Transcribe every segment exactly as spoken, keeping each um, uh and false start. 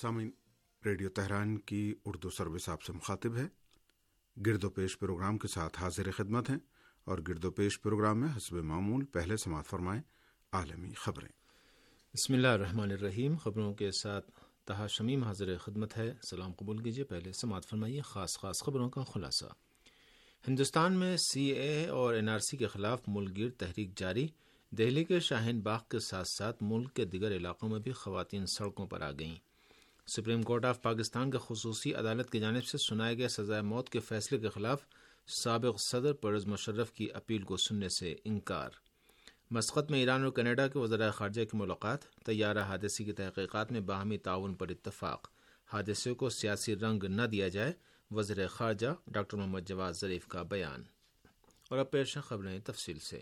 سامعین، radio Tehran کی Urdu service آپ سے مخاطب ہے۔ گرد و پیش پروگرام کے ساتھ حاضر خدمت ہیں، اور گرد و پیش پروگرام میں حسب معمول پہلے سماعت فرمائیں عالمی خبریں۔ بسم اللہ الرحمن الرحیم۔ خبروں کے ساتھ طہا شمیم حاضر خدمت ہے۔ سلام قبول کیجیے۔ پہلے سماعت فرمائیے خاص خاص خبروں کا خلاصہ۔ ہندوستان میں سی اے اے اور این آر سی کے خلاف ملک گیر تحریک جاری۔ دہلی کے شاہین باغ کے ساتھ ساتھ ملک کے دیگر علاقوں میں بھی خواتین سڑکوں پر آ گئیں۔ سپریم کورٹ آف پاکستان کے خصوصی عدالت کی جانب سے سنائے گئے سزائے موت کے فیصلے کے خلاف سابق صدر پرویز مشرف کی اپیل کو سننے سے انکار۔ مسقط میں ایران اور کینیڈا کے وزراء خارجہ کی ملاقات۔ طیارہ حادثے کی تحقیقات میں باہمی تعاون پر اتفاق۔ حادثے کو سیاسی رنگ نہ دیا جائے، وزیر خارجہ ڈاکٹر محمد جواد ظریف کا بیان۔ اور اب پیش ہیں خبریں تفصیل سے۔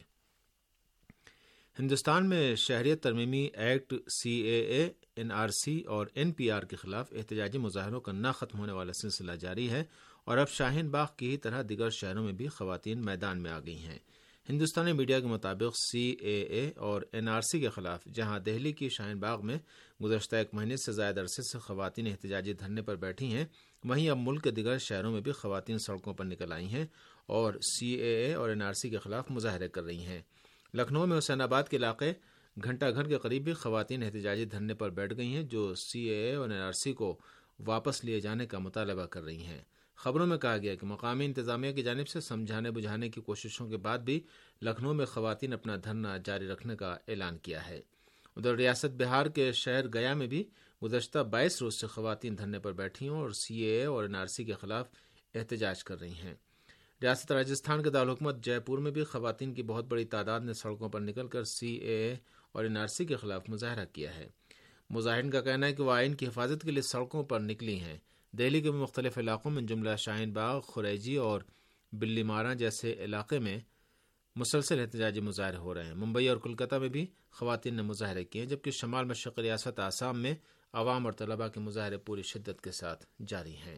ہندوستان میں شہریت ترمیمی act C A A, N R C اور این پی آر کے خلاف احتجاجی مظاہروں کا نہ ختم ہونے والا سلسلہ جاری ہے، اور اب شاہین باغ کی ہی طرح دیگر شہروں میں بھی خواتین میدان میں آ گئی ہیں۔ ہندوستانی میڈیا کے مطابق سی اے اے اور این آر سی کے خلاف جہاں دہلی کی شاہین باغ میں گزشتہ ایک مہینے سے زائد عرصے سے خواتین احتجاجی دھرنے پر بیٹھی ہیں، وہیں اب ملک کے دیگر شہروں میں بھی خواتین سڑکوں پر نکل آئی ہیں اور سی اے اے اور این آر سی کے خلاف مظاہرے کر رہی ہیں۔ لکھنؤ میں حسین آباد کے علاقے گھنٹہ گھر کے قریب بھی خواتین احتجاجی دھرنے پر بیٹھ گئی ہیں، جو سی اے اے اور این آر سی کو واپس لیے جانے کا مطالبہ کر رہی ہیں۔ خبروں میں کہا گیا کہ مقامی انتظامیہ کی جانب سے سمجھانے بجھانے کی کوششوں کے بعد بھی لکھنؤ میں خواتین اپنا دھرنا جاری رکھنے کا اعلان کیا ہے۔ ادھر ریاست بہار کے شہر گیا میں بھی گزشتہ بائیس روز سے خواتین دھرنے پر بیٹھی ہیں اور سی اے اے اور این آر سی کے خلاف احتجاج کر رہی ہیں۔ ریاست راجستھان کے دارالحکومت جے پور میں بھی خواتین کی بہت بڑی تعداد نے سڑکوں پر نکل کر سی اے اے اور این آر سی کے خلاف مظاہرہ کیا ہے۔ مظاہرین کا کہنا ہے کہ وہ آئین کی حفاظت کے لیے سڑکوں پر نکلی ہیں۔ دہلی کے مختلف علاقوں میں جملہ شاہین باغ، خریجی اور بلی مارا جیسے علاقے میں مسلسل احتجاجی مظاہرے ہو رہے ہیں۔ ممبئی اور کولکتہ میں بھی خواتین نے مظاہرے کیے ہیں، جبکہ شمال مشرق ریاست آسام میں عوام اور طلباء کے مظاہرے پوری شدت کے ساتھ جاری ہیں۔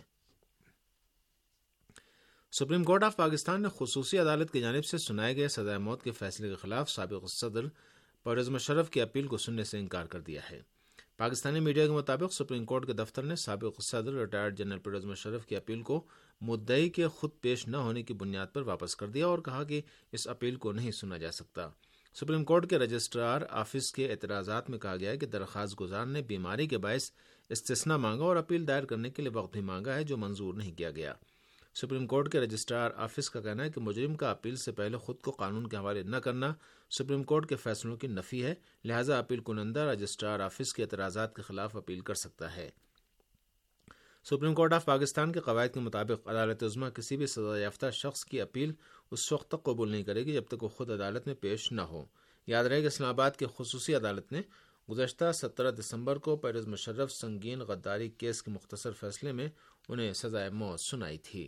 سپریم کورٹ آف پاکستان نے خصوصی عدالت کی جانب سے سنائے گئے سزائے موت کے فیصلے کے خلاف سابق صدر پرویز مشرف کی اپیل کو سننے سے انکار کر دیا ہے۔ پاکستانی میڈیا کے مطابق سپریم کورٹ کے دفتر نے سابق صدر ریٹائرڈ جنرل پرویز مشرف کی اپیل کو مدعی کے خود پیش نہ ہونے کی بنیاد پر واپس کر دیا اور کہا کہ اس اپیل کو نہیں سنا جا سکتا۔ سپریم کورٹ کے رجسٹرار آفس کے اعتراضات میں کہا گیا ہے کہ درخواست گزار نے بیماری کے باعث استثناء مانگا اور اپیل دائر کرنے کے لیے وقت بھی مانگا ہے، جو منظور نہیں کیا گیا۔ سپریم کورٹ کے رجسٹرار آفس کا کہنا ہے کہ مجرم کا اپیل سے پہلے خود کو قانون کے حوالے نہ کرنا سپریم کورٹ کے فیصلوں کی نفی ہے، لہذا اپیل کنندہ رجسٹرار آفس کے اعتراضات کے خلاف اپیل کر سکتا ہے۔ سپریم کورٹ آف پاکستان کے قواعد کے مطابق عدالت عظمیٰ کسی بھی سزا یافتہ شخص کی اپیل اس وقت تک قبول نہیں کرے گی جب تک وہ خود عدالت میں پیش نہ ہو۔ یاد رہے کہ اسلام آباد کی خصوصی عدالت نے گزشتہ سترہ دسمبر کو پرویز مشرف سنگین غداری کیس کے مختصر فیصلے میں انہیں سزائے موت سنائی تھی۔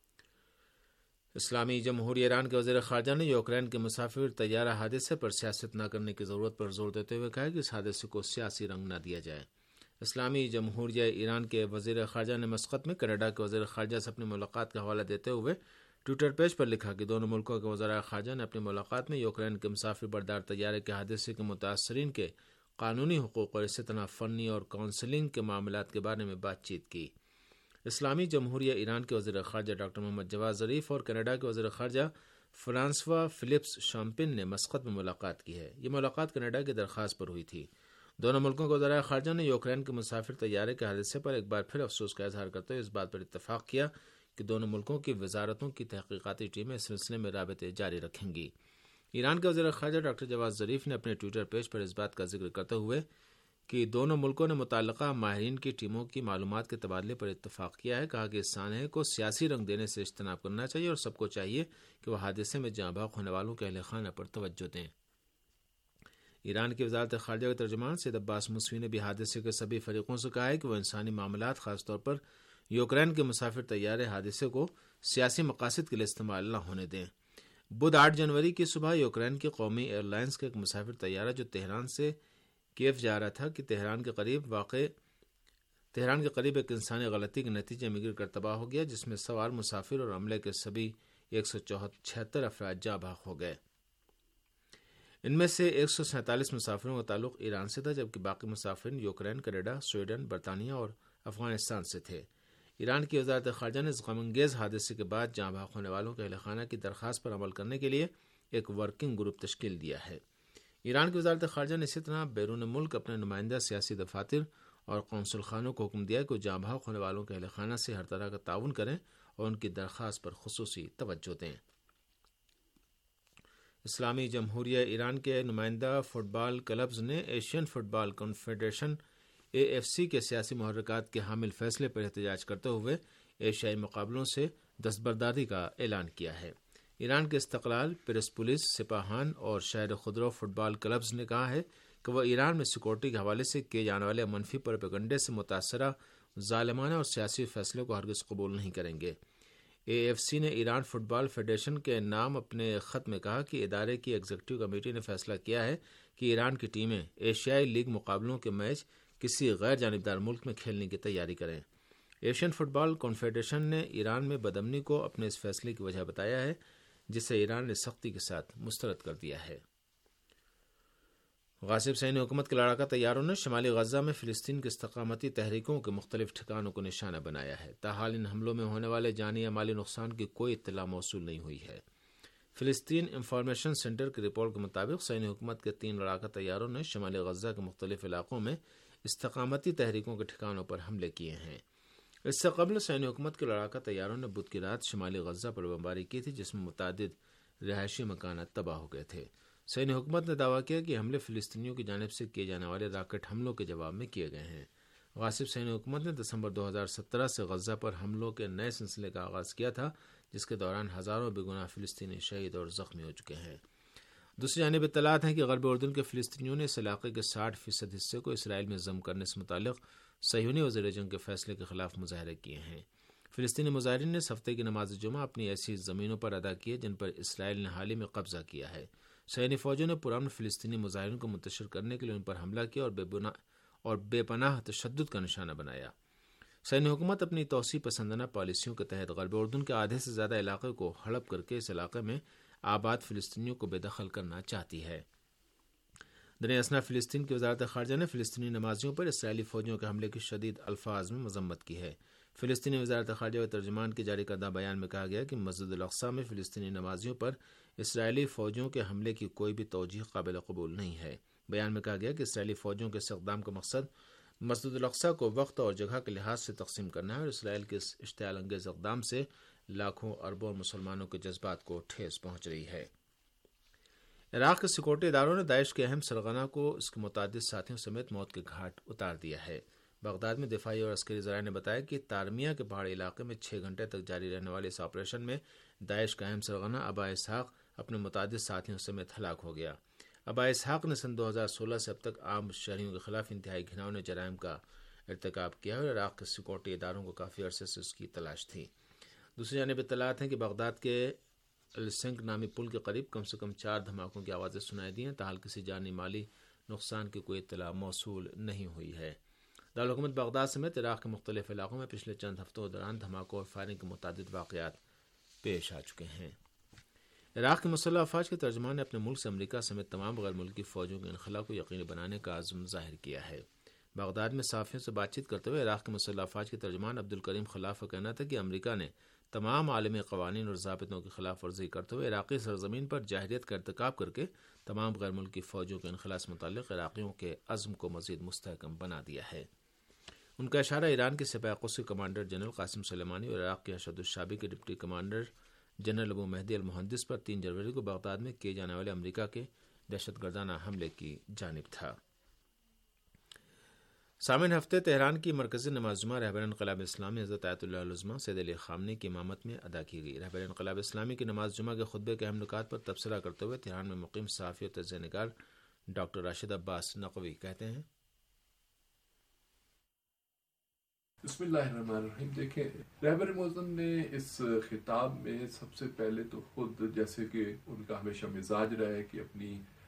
اسلامی جمہوریہ ایران کے وزیر خارجہ نے یوکرین کے مسافر طیارہ حادثے پر سیاست نہ کرنے کی ضرورت پر زور دیتے ہوئے کہا کہ اس حادثے کو سیاسی رنگ نہ دیا جائے۔ اسلامی جمہوریہ ایران کے وزیر خارجہ نے مسقط میں کینیڈا کے وزیر خارجہ سے اپنی ملاقات کا حوالہ دیتے ہوئے ٹویٹر پیج پر لکھا کہ دونوں ملکوں کے وزراء خارجہ نے اپنی ملاقات میں یوکرین کے مسافر بردار طیارے کے حادثے کے متاثرین کے قانونی حقوق اور اسی طرح فنی اور کونسلنگ کے معاملات کے بارے میں بات چیت کی۔ اسلامی جمہوریہ ایران کے وزیر خارجہ ڈاکٹر محمد جواد ظریف اور کینیڈا کے وزیر خارجہ فرانسوا فلپس شامپن نے مسقط میں ملاقات کی ہے۔ یہ ملاقات کینیڈا کی درخواست پر ہوئی تھی۔ دونوں ملکوں کے وزراء خارجہ نے یوکرین کے مسافر طیارے کے حادثے پر ایک بار پھر افسوس کا اظہار کرتے ہوئے اس بات پر اتفاق کیا کہ دونوں ملکوں کی وزارتوں کی تحقیقاتی ٹیمیں اس سلسلے میں رابطے جاری رکھیں گی۔ ایران کے وزیر خارجہ ڈاکٹر جواد ظریف نے اپنے ٹویٹر پیج پر اس بات کا ذکر کرتے ہوئے کہ دونوں ملکوں نے متعلقہ ماہرین کی ٹیموں کی معلومات کے تبادلے پر اتفاق کیا ہے، کہا کہ اس سانحے کو سیاسی رنگ دینے سے اجتناب کرنا چاہیے اور سب کو چاہیے کہ وہ حادثے میں جاں بحق ہونے والوں کے اہل خانہ پر توجہ دیں۔ ایران کی وزارت خارجہ کے ترجمان سید عباس موسوی نے بھی حادثے کے سبھی فریقوں سے کہا ہے کہ وہ انسانی معاملات، خاص طور پر یوکرین کے مسافر طیارے حادثے کو سیاسی مقاصد کے لیے استعمال نہ ہونے دیں۔ بدھ آٹھ جنوری کی صبح یوکرین کی قومی ایئر لائنز کا ایک مسافر طیارہ جو تہران سے کیف جا رہا تھا کہ تہران کے قریب واقع تہران کے قریب ایک انسانی غلطی کے نتیجے میں گر کر تباہ ہو گیا، جس میں سوار مسافر اور عملے کے سبھی ایک سو چھہتر افراد جاں بحق ہو گئے۔ ان میں سے ایک سو سینتالیس مسافروں کا تعلق ایران سے تھا، جبکہ باقی مسافرین یوکرین، کینیڈا، سویڈن، برطانیہ اور افغانستان سے تھے۔ ایران کی وزارت خارجہ نے اس غم انگیز حادثے کے بعد جاں بحق ہونے والوں کے اہل خانہ کی درخواست پر عمل کرنے کے لیے ایک ورکنگ گروپ تشکیل دیا ہے۔ ایران کی وزارت خارجہ نے اسی طرح بیرون ملک اپنے نمائندہ سیاسی دفاتر اور قونصل خانوں کو حکم دیا کہ وہ جاں بحق ہونے والوں کے اہل خانہ سے ہر طرح کا تعاون کریں اور ان کی درخواست پر خصوصی توجہ دیں۔ اسلامی جمہوریہ ایران کے نمائندہ فٹ بال کلبز نے Asian football confederation A F C کے سیاسی محرکات کے حامل فیصلے پر احتجاج کرتے ہوئے ایشیائی مقابلوں سے دستبرداری کا اعلان کیا ہے۔ ایران کے استقلال، پریس پولیس، سپاہان اور شہر خودرو فٹ بال کلبز نے کہا ہے کہ وہ ایران میں سیکورٹی کے حوالے سے کیے جانے والے منفی پروپیگنڈے سے متاثرہ ظالمانہ اور سیاسی فیصلے کو ہرگز قبول نہیں کریں گے۔ اے ایف سی نے ایران فٹ بال فیڈریشن کے نام اپنے خط میں کہا کہ ادارے کی ایگزیکٹو کمیٹی نے فیصلہ کیا ہے کہ ایران کی ٹیمیں ایشیائی لیگ مقابلوں کے میچ کسی غیر جانبدار ملک میں کھیلنے کی تیاری کریں۔ ایشین فٹ بال کنفیڈریشن نے ایران میں بدامنی کو اپنے اس فیصلے کی وجہ بتایا ہے، جسے ایران نے سختی کے ساتھ مسترد کر دیا ہے۔ غاصب صہیونی حکومت کے لڑاکا طیاروں نے شمالی غزہ میں فلسطین کی استقامتی تحریکوں کے مختلف ٹھکانوں کو نشانہ بنایا ہے۔ تاحال ان حملوں میں ہونے والے جانی یا مالی نقصان کی کوئی اطلاع موصول نہیں ہوئی ہے۔ فلسطین انفارمیشن سینٹر کی رپورٹ کے مطابق صہیونی حکومت کے تین لڑاکا طیاروں نے شمالی غزہ کے مختلف علاقوں میں استقامتی تحریکوں کے ٹھکانوں پر حملے کیے ہیں۔ اس سے قبل صہیونی حکومت کے لڑاکا طیاروں نے بدھ کی رات شمالی غزہ پر بمباری کی تھی، جس میں متعدد رہائشی مکانات تباہ ہو گئے تھے۔ صہیونی حکومت نے دعویٰ کیا کہ حملے فلسطینیوں کی جانب سے کیے جانے والے راکٹ حملوں کے جواب میں کیے گئے ہیں۔ غاصب صہیونی حکومت نے دسمبر دو ہزار سترہ سے غزہ پر حملوں کے نئے سلسلے کا آغاز کیا تھا، جس کے دوران ہزاروں بے گناہ فلسطینی شہید اور زخمی ہو چکے ہیں۔ دوسری جانب اطلاعات ہیں کہ غربی اردن کے فلسطینیوں نے اس علاقے کے ساٹھ فیصد حصے کو اسرائیل میں ضم کرنے سے متعلق صہیونی وزیر جنگ کے فیصلے کے خلاف مظاہرے کیے ہیں۔ فلسطینی مظاہرین نے اس ہفتے کی نماز جمعہ اپنی ایسی زمینوں پر ادا کی ہے جن پر اسرائیل نے حال ہی میں قبضہ کیا ہے۔ صہیونی فوجوں نے پرامن فلسطینی مظاہرین کو منتشر کرنے کے لیے ان پر حملہ کیا اور بے بنا اور بے پناہ تشدد کا نشانہ بنایا۔ صہیونی حکومت اپنی توسیع پسندانہ پالیسیوں کے تحت غربی اردن کے آدھے سے زیادہ علاقے کو ہڑپ کر کے اس علاقے میں آباد فلسطینیوں کو بے دخل کرنا چاہتی ہے۔ دریں اثنا فلسطین کی وزارت خارجہ نے فلسطینی نمازیوں پر اسرائیلی فوجیوں کے حملے کی شدید الفاظ میں مذمت کی ہے۔ فلسطینی وزارت خارجہ کے ترجمان کے جاری کردہ بیان میں کہا گیا کہ مسجد الاقصی میں فلسطینی نمازیوں پر اسرائیلی فوجیوں کے حملے کی کوئی بھی توجیہ قابل قبول نہیں ہے۔ بیان میں کہا گیا کہ اسرائیلی فوجیوں کے اس اقدام کا مقصد مسجد الاقصی کو وقت اور جگہ کے لحاظ سے تقسیم کرنا ہے اور اسرائیل کے اس اشتعال انگیز اقدام سے لاکھوں اربوں مسلمانوں کے جذبات کو ٹھیس پہنچ رہی ہے۔ عراق کے سیکورٹی اداروں نے داعش کے اہم سرغنہ کو اس کے متعدد ساتھیوں سمیت موت کے گھاٹ اتار دیا ہے۔ بغداد میں دفاعی اور عسکری ذرائع نے بتایا کہ تارمیہ کے پہاڑی علاقے میں چھ گھنٹے تک جاری رہنے والے اس آپریشن میں داعش کا اہم سرغنہ ابا اسحاق اپنے متعدد ساتھیوں سمیت ہلاک ہو گیا۔ ابا اسحاق نے سن دو ہزار سولہ سے اب تک عام شہریوں کے خلاف انتہائی گھناؤنے جرائم کا ارتکاب کیا اور عراق کے سیکورٹی اداروں کو کافی عرصے سے اس کی تلاش تھی۔ دوسری جانب اطلاعات ہیں کہ بغداد کے السنک نامی پل کے قریب کم سے کم چار دھماکوں کی آوازیں سنائی دی ہیں، تاحال کسی جانی مالی نقصان کی کوئی اطلاع موصول نہیں ہوئی ہے۔ دارالحکومت بغداد سمیت عراق کے مختلف علاقوں میں پچھلے چند ہفتوں کے دوران دھماکوں اور فائرنگ کے متعدد واقعات پیش آ چکے ہیں۔ عراق کے مسلح افواج کے ترجمان نے اپنے ملک سے امریکہ سمیت تمام غیر ملکی فوجوں کے انخلاء کو یقینی بنانے کا عزم ظاہر کیا ہے۔ بغداد میں صحافیوں سے بات چیت کرتے ہوئے عراق کے مسلح افواج کے ترجمان عبدالکریم خلاف کا کہنا تھا کہ امریکہ نے تمام عالمی قوانین اور ضابطوں کی خلاف ورزی کرتے ہوئے عراقی سرزمین پر جاہلیت کا ارتکاب کر کے تمام غیر ملکی فوجوں کے انخلاء سے متعلق عراقیوں کے عزم کو مزید مستحکم بنا دیا ہے۔ ان کا اشارہ ایران کے سپاہ قدس کے کمانڈر جنرل قاسم سلیمانی اور عراق کے ارشد الشعبی کے deputy commander general Abu Mahdi al-Muhandis پر تین جنوری کو بغداد میں کیے جانے والے امریکہ کے دہشت گردانہ حملے کی جانب تھا۔ سامعین، ہفتے تہران کی مرکزی نماز جمعہ رہبر انقلاب اسلامی حضرت آیت اللہ العظمہ سید علی خامنی کی امامت میں ادا کی گئی۔ رہبر انقلاب اسلامی کی نماز جمعہ کے خطبے کے اہم نکات پر تبصرہ کرتے ہوئے تہران میں مقیم صحافی اور تجزیہ نگار ڈاکٹر راشد عباس نقوی کہتے ہیں: بسم اللہ الرحمن الرحیم۔ دیکھیں، رہبر معظم نے اس خطاب میں سب سے پہلے تو خود، جیسے کہ ان کا ہمیشہ مزاج رہا ہے کہ اپنی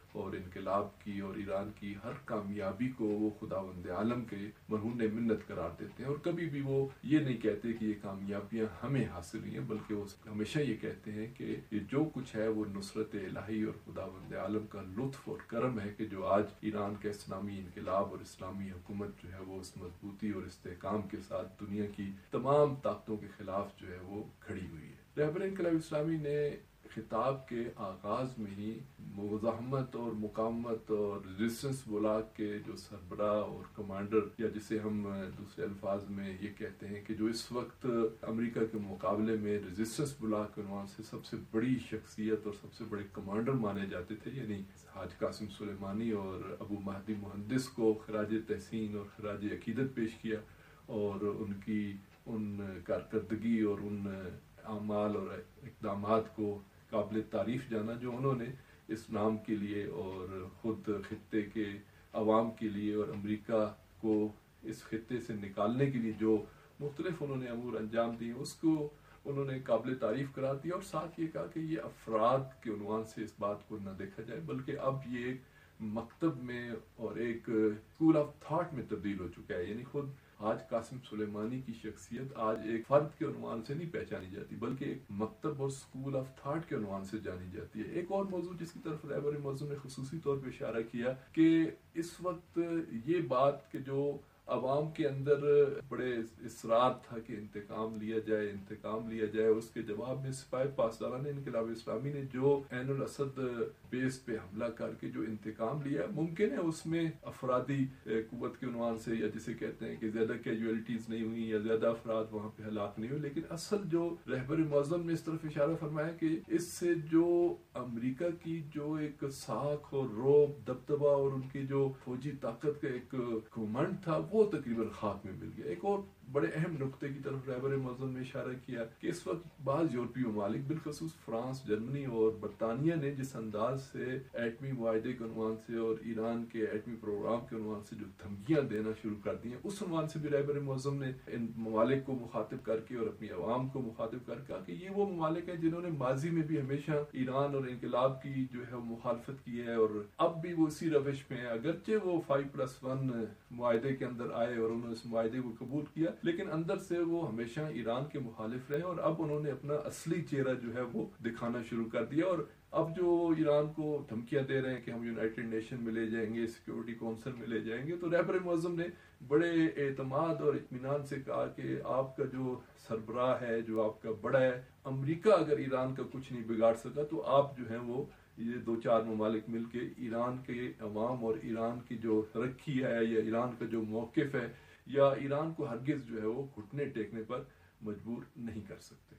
اور انقلاب کی اور ایران کی ہر کامیابی کو وہ خداوند عالم کے مرہون منت قرار دیتے ہیں، اور کبھی بھی وہ یہ نہیں کہتے کہ یہ کامیابیاں ہمیں حاصل ہوئی ہیں، بلکہ وہ ہمیشہ یہ کہتے ہیں کہ یہ جو کچھ ہے وہ نصرت الہی اور خداوند عالم کا لطف اور کرم ہے کہ جو آج ایران کا اسلامی انقلاب اور اسلامی حکومت جو ہے وہ اس مضبوطی اور استحکام کے ساتھ دنیا کی تمام طاقتوں کے خلاف جو ہے وہ کھڑی ہوئی ہے۔ رہبر انقلاب اسلامی نے خطاب کے آغاز میں ہی مزاحمت اور مقاومت اور ریزسٹنس بلاک کے جو سربراہ اور کمانڈر، یا جسے ہم دوسرے الفاظ میں یہ کہتے ہیں کہ جو اس وقت امریکہ کے مقابلے میں ریزسٹنس بلاک کے عنوان سے سب سے بڑی شخصیت اور سب سے بڑے کمانڈر مانے جاتے تھے، یعنی حاج قاسم سلیمانی اور ابو مہدی مہندس کو خراج تحسین اور خراج عقیدت پیش کیا، اور ان کی ان کارکردگی اور ان اعمال اور اقدامات کو قابل تعریف جانا جو انہوں نے اسلام کے لیے اور خود خطے کے عوام کے لیے اور امریکہ کو اس خطے سے نکالنے کے لیے جو مختلف انہوں نے امور انجام دیے، اس کو انہوں نے قابل تعریف قرار دیا، اور ساتھ یہ کہا کہ یہ افراد کے عنوان سے اس بات کو نہ دیکھا جائے، بلکہ اب یہ ایک مکتب میں اور ایک اسکول آف تھاٹ میں تبدیل ہو چکا ہے۔ یعنی خود حاج قاسم سلیمانی کی شخصیت آج ایک فرد کے عنوان سے نہیں پہچانی جاتی، بلکہ ایک مکتب اور اسکول آف تھاٹ کے عنوان سے جانی جاتی ہے۔ ایک اور موضوع جس کی طرف رہبر موضوع نے خصوصی طور پہ اشارہ کیا کہ اس وقت یہ بات کہ جو عوام کے اندر بڑے اصرار تھا کہ انتقام لیا جائے انتقام لیا جائے اس کے جواب میں سپاہی پاسداران انقلاب اسلامی نے جو عین الاسد بیس پہ حملہ کر کے جو انتقام لیا، ممکن ہے اس میں افرادی قوت کے عنوان سے، یا جسے کہتے ہیں کہ زیادہ کیجویلٹیز نہیں ہوئی یا زیادہ افراد وہاں پہ ہلاک نہیں ہوئے، لیکن اصل جو رہبر معظم نے اس طرف اشارہ فرمایا کہ اس سے جو امریکہ کی جو ایک ساکھ اور روب دبدبہ اور ان کی جو فوجی طاقت کا ایک گھمنڈ تھا وہ تقریباً خاک میں مل گیا۔ ایک اور بڑے اہم نقطے کی طرف رہبر معظم نے اشارہ کیا کہ اس وقت بعض یورپی ممالک بالخصوص فرانس، جرمنی اور برطانیہ نے جس انداز سے ایٹمی معاہدے کے عنوان سے اور ایران کے ایٹمی پروگرام کے عنوان سے جو دھمکیاں دینا شروع کر دی ہیں، اس عنوان سے بھی رہبر معظم نے ان ممالک کو مخاطب کر کے اور اپنی عوام کو مخاطب کر کے کہ یہ وہ ممالک ہیں جنہوں نے ماضی میں بھی ہمیشہ ایران اور انقلاب کی جو ہے مخالفت کی ہے، اور اب بھی وہ اسی روش میں ہے، اگرچہ وہ فائیو پلس ون معاہدے کے اندر آئے اور انہوں نے اس معاہدے کو قبول کیا، لیکن اندر سے وہ ہمیشہ ایران کے مخالف رہے، اور اب انہوں نے اپنا اصلی چہرہ جو ہے وہ دکھانا شروع کر دیا، اور اب جو ایران کو دھمکیاں دے رہے ہیں کہ ہم یونائٹڈ نیشن میں لے جائیں گے، سیکورٹی کونسل میں لے جائیں گے، تو رہبر معظم نے بڑے اعتماد اور اطمینان سے کہا کہ آپ کا جو سربراہ ہے، جو آپ کا بڑا ہے، امریکہ اگر ایران کا کچھ نہیں بگاڑ سکا تو آپ جو ہیں وہ یہ دو چار ممالک مل کے ایران کے عوام اور ایران کی جو ترقی ہے یا ایران کا جو موقف ہے یا ایران کو ہرگز جو ہے وہ گھٹنے ٹیکنے پر مجبور نہیں کر سکتے۔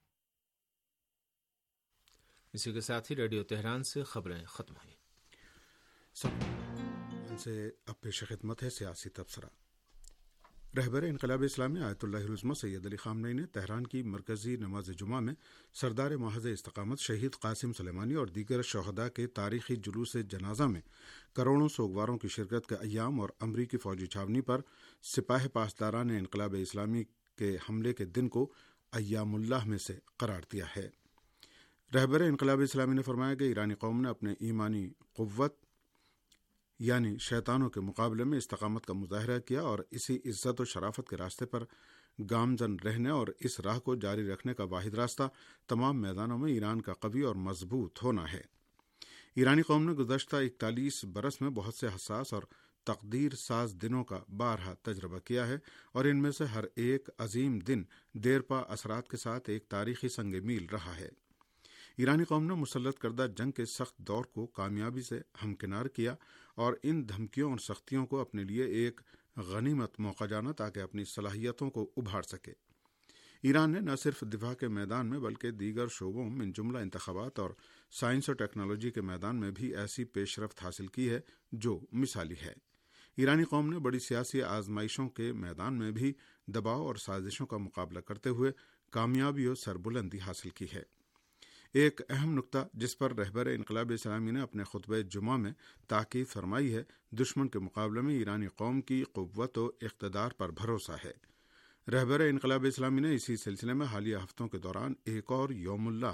اسی کے ساتھ ہی ریڈیو تہران سے خبریں ختم ہوئیں۔ سب ان سے اب پیش خدمت ہے سیاسی تبصرہ۔ رہبر انقلاب اسلامی آیت اللہ العظمہ سید علی خامنئی نے تہران کی مرکزی نماز جمعہ میں سردار محض استقامت شہید قاسم سلیمانی اور دیگر شہداء کے تاریخی جلوس جنازہ میں کروڑوں سوگواروں کی شرکت کے ایام اور امریکی فوجی چھاونی پر سپاہ پاسداران انقلاب اسلامی کے حملے کے دن کو ایام اللہ میں سے قرار دیا ہے۔ رہبر انقلاب اسلامی نے فرمایا کہ ایرانی قوم نے اپنے ایمانی قوت یعنی شیطانوں کے مقابلے میں استقامت کا مظاہرہ کیا، اور اسی عزت و شرافت کے راستے پر گامزن رہنے اور اس راہ کو جاری رکھنے کا واحد راستہ تمام میدانوں میں ایران کا قوی اور مضبوط ہونا ہے۔ ایرانی قوم نے گزشتہ اکتالیس برس میں بہت سے حساس اور تقدیر ساز دنوں کا بارہا تجربہ کیا ہے، اور ان میں سے ہر ایک عظیم دن دیرپا اثرات کے ساتھ ایک تاریخی سنگ میل رہا ہے۔ ایرانی قوم نے مسلط کردہ جنگ کے سخت دور کو کامیابی سے ہمکنار کیا اور ان دھمکیوں اور سختیوں کو اپنے لیے ایک غنیمت موقع جانا تاکہ اپنی صلاحیتوں کو ابھار سکے۔ ایران نے نہ صرف دفاع کے میدان میں بلکہ دیگر شعبوں من جملہ انتخابات اور سائنس اور ٹیکنالوجی کے میدان میں بھی ایسی پیش رفت حاصل کی ہے جو مثالی ہے۔ ایرانی قوم نے بڑی سیاسی آزمائشوں کے میدان میں بھی دباؤ اور سازشوں کا مقابلہ کرتے ہوئے کامیابی اور سربلندی حاصل کی ہے۔ ایک اہم نقطہ جس پر رہبر انقلاب اسلامی نے اپنے خطبہ جمعہ میں تاکید فرمائی ہے، دشمن کے مقابلے میں ایرانی قوم کی قوت و اقتدار پر بھروسہ ہے۔ رہبر انقلاب اسلامی نے اسی سلسلے میں حالیہ ہفتوں کے دوران ایک اور یوم اللہ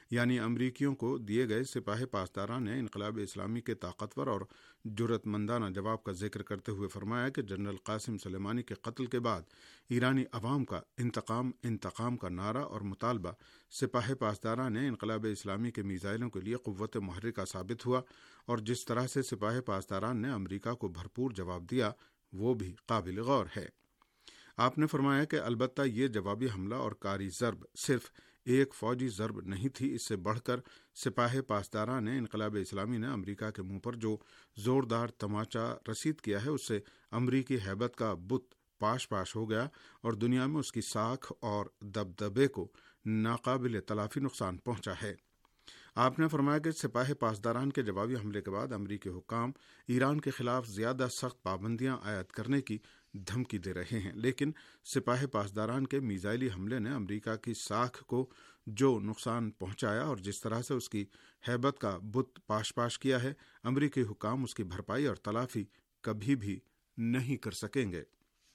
یعنی امریکیوں کو دیے گئے سپاہ پاسداران انقلاب اسلامی کے طاقتور اور جرأت مندانہ جواب کا ذکر کرتے ہوئے فرمایا کہ جنرل قاسم سلیمانی کے قتل کے بعد ایرانی عوام کا انتقام انتقام کا نعرہ اور مطالبہ سپاہ پاسداران انقلاب اسلامی کے میزائلوں کے لیے قوت محرکہ ثابت ہوا، اور جس طرح سے سپاہ پاسداران نے امریکہ کو بھرپور جواب دیا وہ بھی قابل غور ہے۔ آپ نے فرمایا کہ البتہ یہ جوابی حملہ اور کاری ضرب صرف ایک فوجی ضرب نہیں تھی، اس سے بڑھ کر سپاہ پاسداران انقلاب اسلامی نے امریکہ کے منہ پر جو زوردار تماچا رسید کیا ہے اس سے امریکی ہیبت کا بت پاش پاش ہو گیا اور دنیا میں اس کی ساکھ اور دبدبے کو ناقابل تلافی نقصان پہنچا ہے۔ آپ نے فرمایا کہ سپاہ پاسداران کے جوابی حملے کے بعد امریکی حکام ایران کے خلاف زیادہ سخت پابندیاں عائد کرنے کی دھمکی دے رہے ہیں، لیکن سپاہ پاسداران کے میزائلی حملے نے امریکہ کی ساکھ کو جو نقصان پہنچایا اور جس طرح سے اس کی ہیبت کا بت پاش پاش کیا ہے، امریکی حکام اس کی بھرپائی اور تلافی کبھی بھی نہیں کر سکیں گے۔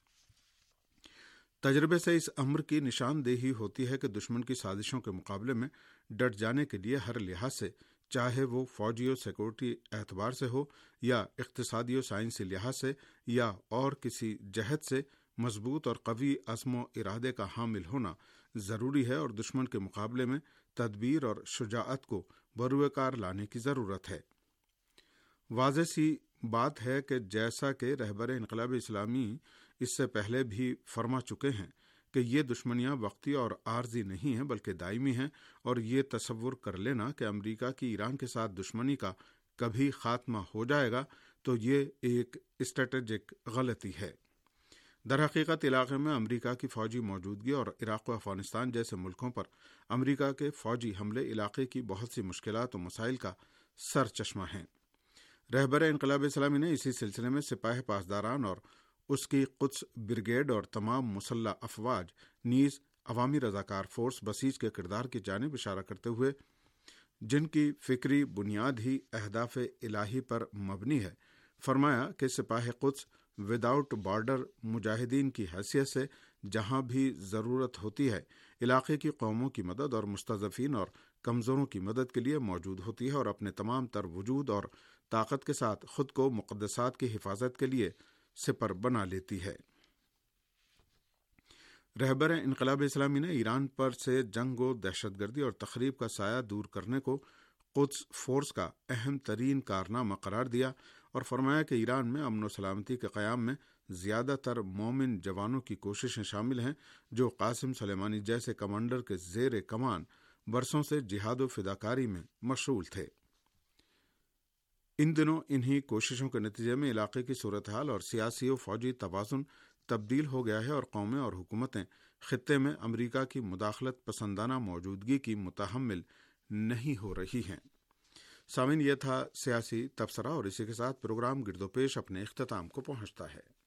تجربے سے اس امر کی نشاندہی ہوتی ہے کہ دشمن کی سازشوں کے مقابلے میں ڈٹ جانے کے لیے ہر لحاظ سے، چاہے وہ فوجی و سیکورٹی اعتبار سے ہو یا اقتصادی و سائنسی لحاظ سے یا اور کسی جہت سے، مضبوط اور قوی عزم و ارادے کا حامل ہونا ضروری ہے، اور دشمن کے مقابلے میں تدبیر اور شجاعت کو بروئے کار لانے کی ضرورت ہے۔ واضح سی بات ہے کہ جیسا کہ رہبر انقلاب اسلامی اس سے پہلے بھی فرما چکے ہیں کہ یہ دشمنیاں وقتی اور عارضی نہیں ہیں بلکہ دائمی ہیں، اور یہ تصور کر لینا کہ امریکہ کی ایران کے ساتھ دشمنی کا کبھی خاتمہ ہو جائے گا تو یہ ایک اسٹریٹجک غلطی ہے۔ در حقیقت علاقے میں امریکہ کی فوجی موجودگی اور عراق و افغانستان جیسے ملکوں پر امریکہ کے فوجی حملے علاقے کی بہت سی مشکلات و مسائل کا سر چشمہ ہیں۔ رہبر انقلاب اسلامی نے اسی سلسلے میں سپاہ پاسداران اور اس کی قدس بریگیڈ اور تمام مسلح افواج نیز عوامی رضاکار فورس بسیج کے کردار کی جانب اشارہ کرتے ہوئے، جن کی فکری بنیاد ہی اہداف الہی پر مبنی ہے، فرمایا کہ سپاہ قدس وداؤٹ بارڈر مجاہدین کی حیثیت سے جہاں بھی ضرورت ہوتی ہے علاقے کی قوموں کی مدد اور مستضعفین اور کمزوروں کی مدد کے لیے موجود ہوتی ہے، اور اپنے تمام تر وجود اور طاقت کے ساتھ خود کو مقدسات کی حفاظت کے لیے سپر بنا لیتی ہے۔ رہبر انقلاب اسلامی نے ایران پر سے جنگ و دہشت گردی اور تخریب کا سایہ دور کرنے کو قدس فورس کا اہم ترین کارنامہ قرار دیا اور فرمایا کہ ایران میں امن و سلامتی کے قیام میں زیادہ تر مومن جوانوں کی کوششیں شامل ہیں جو قاسم سلیمانی جیسے کمانڈر کے زیر کمان برسوں سے جہاد و فداکاری میں مشغول تھے۔ ان دنوں انہی کوششوں کے نتیجے میں علاقے کی صورتحال اور سیاسی و فوجی توازن تبدیل ہو گیا ہے اور قومیں اور حکومتیں خطے میں امریکہ کی مداخلت پسندانہ موجودگی کی متحمل نہیں ہو رہی ہیں۔ سامعین، یہ تھا سیاسی تبصرہ اور اسی کے ساتھ پروگرام گرد و پیش اپنے اختتام کو پہنچتا ہے۔